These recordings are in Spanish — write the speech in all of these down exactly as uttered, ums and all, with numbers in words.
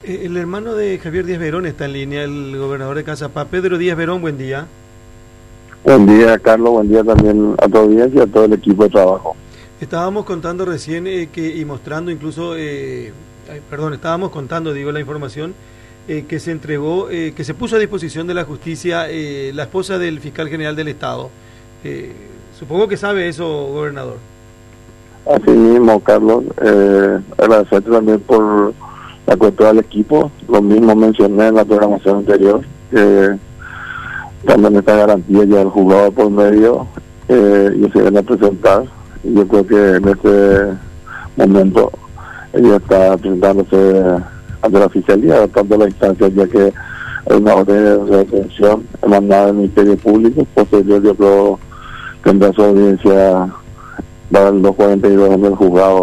Eh, el hermano de Javier Díaz Verón está en línea, el gobernador de Caazapá. Pedro Díaz Verón, buen día. Buen día, Carlos, buen día también a tu audiencia y a todo el equipo de trabajo. Estábamos contando recién eh, que y mostrando incluso, eh, ay, perdón, estábamos contando, digo, la información eh, que se entregó, eh, que se puso a disposición de la justicia eh, la esposa del fiscal general del Estado. Eh, supongo que sabe eso, gobernador. Así mismo, Carlos, eh, agradecerte también por la cobertura del equipo. Lo mismo mencioné en la programación anterior, que también esta garantía ya el jugador por medio eh, y se viene a presentar. Yo creo que en este momento ella está presentándose ante la oficialía, adoptando la instancia, ya que hay una orden de detención emanada del Ministerio Público. Posterior, yo creo que tendrá su audiencia para el dos cuarenta y dos en el juzgado.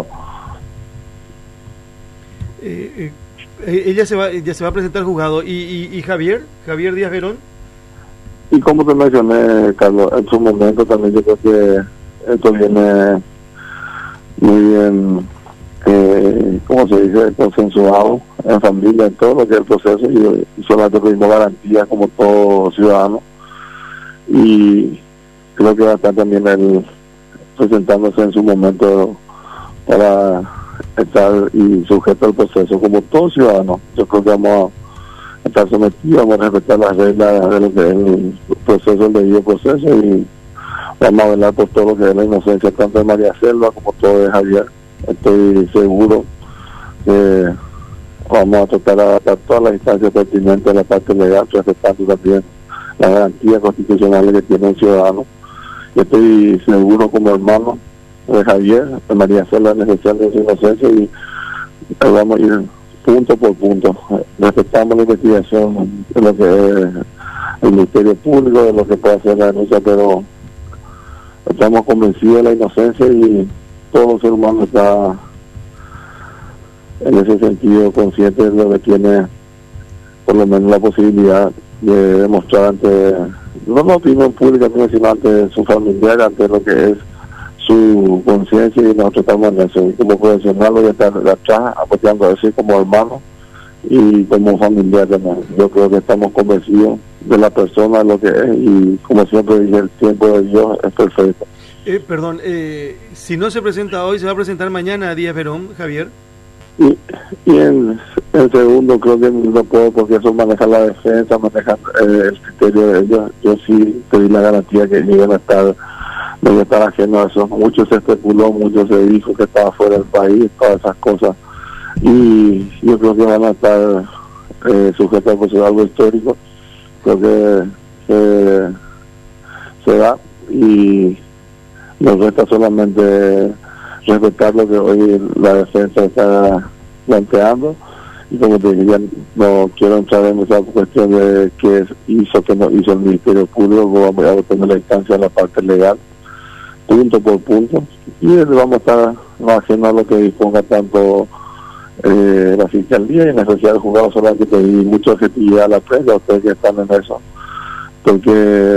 Eh, eh, ella se va, ella se va a presentar al juzgado. ¿Y, y, y Javier? ¿Javier Díaz Verón? Y como te mencioné, Carlos, en su momento también yo creo que esto viene muy bien, eh, ¿cómo se dice?, consensuado en familia, en todo lo que es el proceso, y, y solamente pedimos garantías como todo ciudadano. Y creo que va a estar también él presentándose en su momento para estar y sujeto al proceso como todo ciudadano. Yo creo que vamos a estar sometidos, vamos a respetar las reglas de lo que es el proceso, el debido proceso, y vamos a velar por todo lo que es la inocencia tanto de María Selva como todo de Javier. Estoy seguro que vamos a tratar de adaptar todas las instancias pertinentes de la parte legal, respetando también las garantías constitucionales que tiene el ciudadano. Yo estoy seguro como hermano de Javier, de María Selva, en especial de su inocencia, y vamos a ir punto por punto. Respetamos la investigación de lo que es el Ministerio Público, de lo que puede hacer la denuncia, pero estamos convencidos de la inocencia y todo ser humano está en ese sentido consciente de lo que tiene, por lo menos, la posibilidad de demostrar ante, no la opinión pública, sino ante su familiar, ante lo que es su conciencia, y nosotros estamos en eso. Y como profesional voy a estar atrás apoyando a eso como hermano y como familiar también. Yo creo que estamos convencidos de la persona, de lo que es, y como siempre dije, el tiempo de Dios es perfecto. Eh, perdón, eh, si no se presenta hoy, ¿se va a presentar mañana a Díaz Verón, Javier? Y, y en, en segundo, creo que no puedo, porque eso maneja la defensa, maneja eh, el criterio de ellos. Yo sí pedí la garantía que lleguen a estar, deben estar ajeno a eso. Mucho se especuló, mucho se dijo que estaba fuera del país, todas esas cosas. Y yo creo que van a estar eh, sujetos a pues, algo histórico. Creo que eh, se da, y nos resta solamente respetar lo que hoy la defensa está planteando. Y como te dije, ya no quiero entrar en esa cuestión de qué hizo, qué no hizo el Ministerio Público. Vamos a tener la instancia de la parte legal, punto por punto, y vamos a estar no ajeno a lo que disponga tanto eh, la Fiscalía y en especial el juzgado. Solamente que pedí mucha objetividad a la prensa, a ustedes que están en eso, porque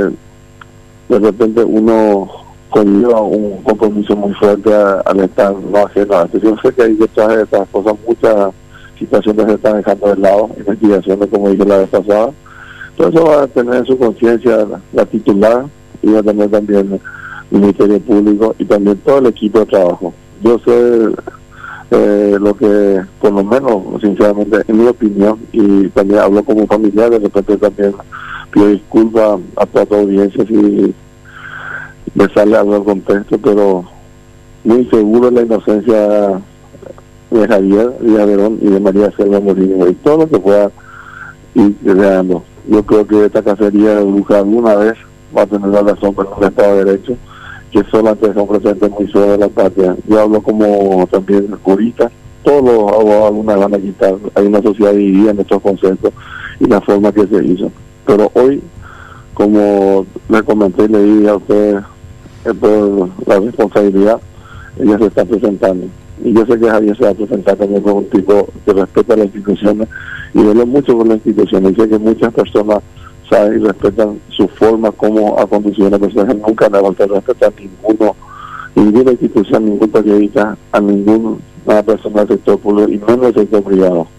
de repente uno conlleva un compromiso muy fuerte a, al estar no ajeno a esto. Yo sé que hay detrás de estas cosas muchas situaciones se están dejando de lado, investigaciones, como dije la vez pasada. Entonces va a tener en su conciencia la, la titular, y va a tener también el Ministerio Público y también todo el equipo de trabajo. Yo sé eh, lo que, por lo menos, sinceramente, en mi opinión, y también hablo como familiar, de repente también pido disculpas a toda tu audiencia si me sale algo al contexto, pero muy seguro de la inocencia de Javier Díaz Verón y de María Selva Morillo, y todo lo que pueda ir creando. Yo creo que esta cacería de brujas alguna vez va a tener la razón por el Estado de Derecho, que solamente son presentes muy suaves de la patria. Yo hablo como también jurista, todos los abogados alguna van a quitar. Hay una sociedad dividida en estos conceptos y la forma que se hizo. Pero hoy, como le comenté y le dije a ustedes, es por la responsabilidad, ella se está presentando. Y yo sé que Javier se va a presentar también con un tipo que respeta las instituciones, y velo mucho por las instituciones. Y sé que muchas personas saben y respetan su forma, cómo ha conducido una persona. Nunca le va a respetar ninguno, ninguna institución, ningún periodista, a ninguna persona del sector público, y menos del sector privado.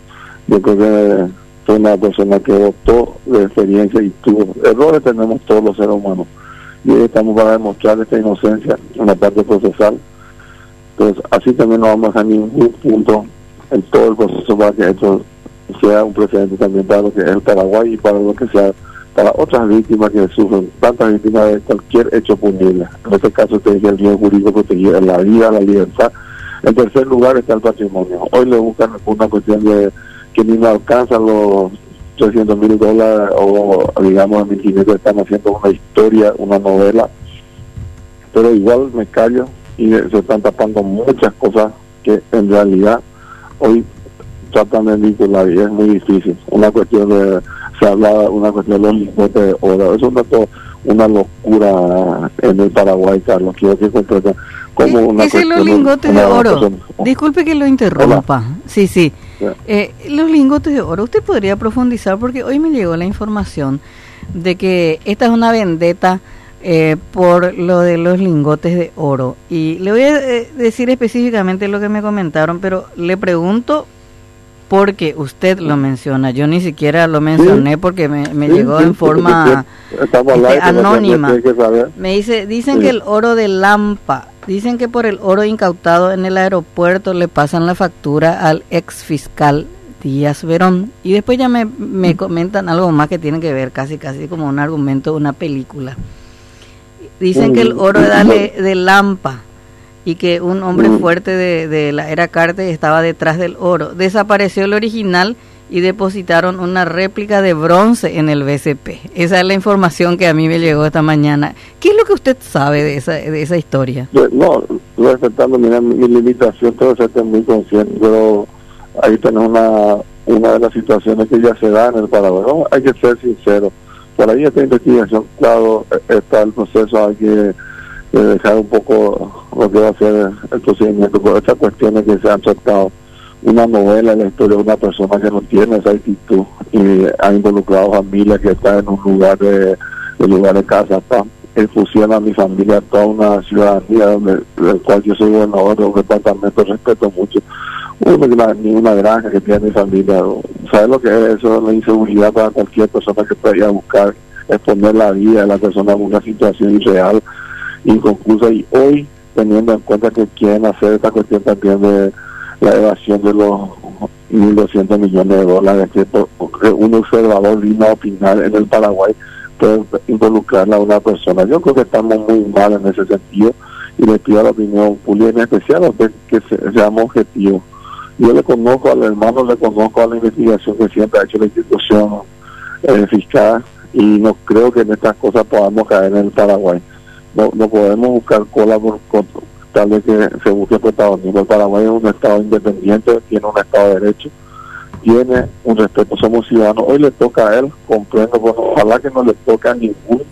yo creo que fue una persona que votó de experiencia y tuvo errores, tenemos todos los seres humanos, y hoy estamos para demostrar esta inocencia en la parte procesal. Entonces así también no vamos a ningún punto en todo el proceso para que esto sea un precedente también para lo que es el Paraguay y para lo que sea para otras víctimas que sufren, tantas víctimas de cualquier hecho punible. En este caso te dije el bien jurídico protegido, la vida, la libertad. En tercer lugar está el patrimonio. Hoy le buscan una cuestión de que ni me alcanzan los trescientos mil dólares o digamos mil quinientos, están haciendo una historia, una novela, pero igual me callo y se están tapando muchas cosas que en realidad hoy tratan de vincular y es muy difícil. Una cuestión de, se habla una cuestión de los lingotes de oro, eso es una, una locura en el Paraguay, Carlos, quiero que comprenda como una es los lingotes de oro. Persona. Disculpe que lo interrumpa. Hola. Sí, sí. Yeah. Eh, los lingotes de oro, usted podría profundizar porque hoy me llegó la información de que esta es una vendetta eh, por lo de los lingotes de oro. Y le voy a eh, decir específicamente lo que me comentaron, pero le pregunto porque usted lo menciona. Yo ni siquiera lo mencioné porque me, me sí, llegó sí, en forma este, anónima. Me dice, dicen sí. que el oro de Lampa, dicen que por el oro incautado en el aeropuerto le pasan la factura al ex fiscal Díaz Verón. Y después ya me, me comentan algo más que tiene que ver casi casi como un argumento de una película. Dicen que el oro era de, de Lampa y que un hombre fuerte de, de la era Carter estaba detrás del oro. Desapareció el original y depositaron una réplica de bronce en el B C P. Esa es la información que a mí me llegó esta mañana. ¿Qué es lo que usted sabe de esa de esa historia? No, respetando mira, mi, mi limitación, todo eso estoy muy consciente, pero ahí tenemos una, una de las situaciones que ya se da en el Paraguay. ¿No? Hay que ser sincero. Por ahí esta investigación, claro, está el proceso, hay que eh, dejar un poco lo que va a ser el procedimiento por estas cuestiones que se han tratado. Una novela en la historia de una persona que no tiene esa actitud y ha involucrado familia que está en un lugar de, de lugar de casa, está él fusiona a mi familia, toda una ciudadanía donde, del cual yo soy gobernador de un departamento, respeto mucho, una, ni una granja que tiene mi familia. ¿Sabes lo que es eso? La inseguridad para cualquier persona que pueda buscar exponer la vida de la persona en una situación irreal, inconclusa, y hoy teniendo en cuenta que quieren hacer esta cuestión también de la evasión de los mil doscientos millones de dólares que un observador vino a opinar en el Paraguay puede involucrarla a una persona. Yo creo que estamos muy mal en ese sentido y le pido a la opinión pública, en especial a usted, que se, seamos objetivos. Yo le conozco al hermano, le conozco a la investigación que siempre ha hecho la institución eh, fiscal y no creo que en estas cosas podamos caer en el Paraguay. No, no podemos buscar cola por, por tal vez que se busque protagonismo. El Paraguay es un estado independiente, tiene un estado de derecho, tiene un respeto, somos ciudadanos. Hoy le toca a él, comprendo, bueno, ojalá que no le toque a ningún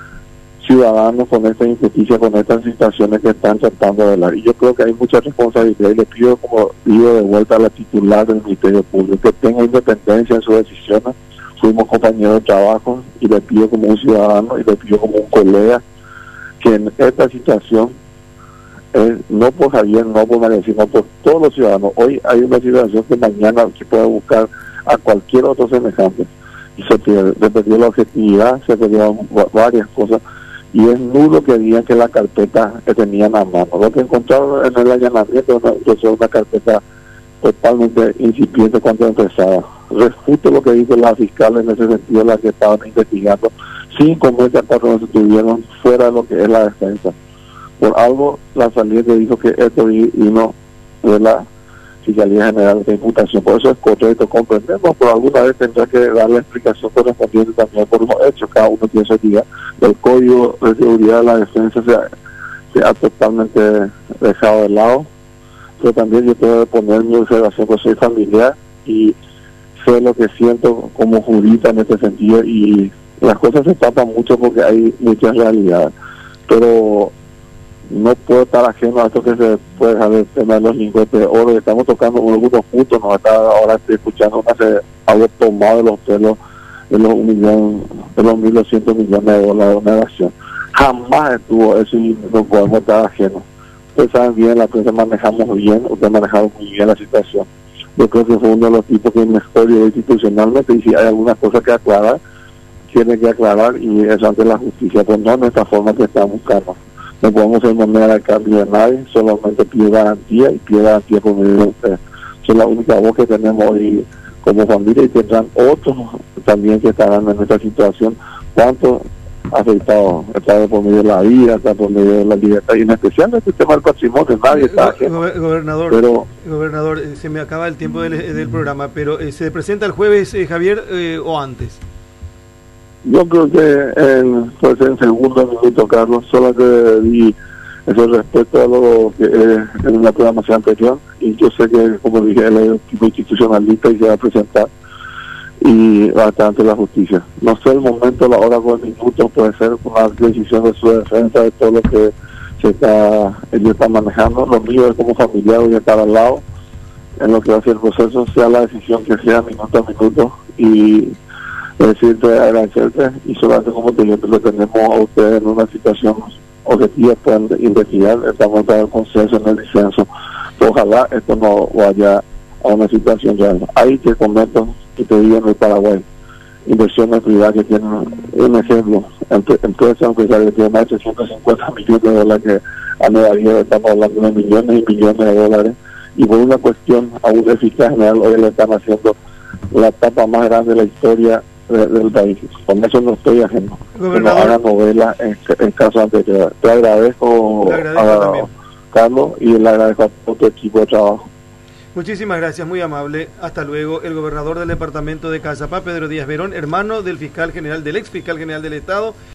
ciudadano con esta injusticia, con estas situaciones que están tratando de hablar. Y yo creo que hay mucha responsabilidad y le pido, como digo, de vuelta a la titular del Ministerio Público, que tenga independencia en sus decisiones. Fuimos compañeros de trabajo y le pido como un ciudadano y le pido como un colega que en esta situación, eh, no por Javier, no por María, sino por todos los ciudadanos. Hoy hay una situación que mañana se puede buscar a cualquier otro semejante y se pierde, se perdió la objetividad, se perdieron varias cosas y es nulo que digan que la carpeta que tenían a mano. Lo que encontraron en el allanamiento es una, una carpeta totalmente incipiente cuando empezaba. Refuto lo que dijo la fiscal en ese sentido, la que estaban investigando. Cinco meses a cuatro meses estuvieron fuera de lo que es la defensa. Por algo la saliente dijo que esto vino de la Fiscalía General de Imputación. Por eso es correcto, comprendemos, por alguna vez tendrá que dar la explicación correspondiente también por los hechos. Cada uno tiene su día. El Código de Seguridad de la Defensa se ha, se ha totalmente dejado de lado, pero también yo tengo que poner mi observación, porque soy familiar y sé lo que siento como jurista en este sentido, y las cosas se tapan mucho porque hay muchas realidades, pero no puedo estar ajeno a esto que se puede dejar el tema de los lingotes de oro. Estamos tocando algunos puntos, no está, ahora estoy escuchando una se algo tomado de los pelos de los un millón, de los mil doscientos millones de dólares de una evasión. Jamás estuvo eso y no podemos estar ajenos. Ustedes saben bien, la prensa manejamos bien, ustedes manejaron muy bien la situación. yo creo que fue uno de los tipos que mejor llegó institucionalmente, y si hay algunas cosas que aclarar, tiene que aclarar, y es ante la justicia, pues no en esta forma que estamos buscando. No podemos ser moneda de cambio de nadie, solamente pide garantía, y pide garantía por medio de ustedes. Es la única voz que tenemos hoy como familia, y tendrán otros también que estarán en esta situación. ¿Cuántos afectados? Está por medio de la vida, está por medio de la libertad, y en especial este tema del patrimonio, nadie está Go Gobernador, pero, gobernador, eh, se me acaba el tiempo del, del programa, pero eh, ¿se presenta el jueves, eh, Javier, eh, o antes? Yo creo que en, pues en segundo minuto, Carlos, solo que di ese respecto a lo que eh, en la programación anterior, y yo sé que, como dije, él es un tipo institucionalista y se va a presentar y bastante la justicia. No sé el momento, la hora o el minuto, puede ser una decisión de su defensa, de todo lo que se está, ellos están manejando. Lo mío es como familiar, voy a estar al lado en lo que va a ser el proceso, sea la decisión que sea, minuto a minuto, y decirte, agradecerte, y solamente como te digo, lo tenemos a ustedes en una situación objetiva, pueden investigar, estamos dando consenso en el disenso. Ojalá esto no vaya a una situación real. Ahí te comento y te digo en el Paraguay, inversiones privadas que tienen un ejemplo, empresas empresarias que tienen más de ciento cincuenta millones de dólares, que a Nueva York estamos hablando de millones y millones de dólares, y por una cuestión a un déficit general hoy le están haciendo la etapa más grande de la historia de, del país. Con eso no estoy ajeno. Que no haga novela en, en caso anterior. Te agradezco, le agradezco a Carlos, y le agradezco a todo tu equipo de trabajo. Muchísimas gracias, muy amable. Hasta luego. El gobernador del departamento de Caazapá, Pedro Díaz Verón, hermano del fiscal general, del ex fiscal general del Estado.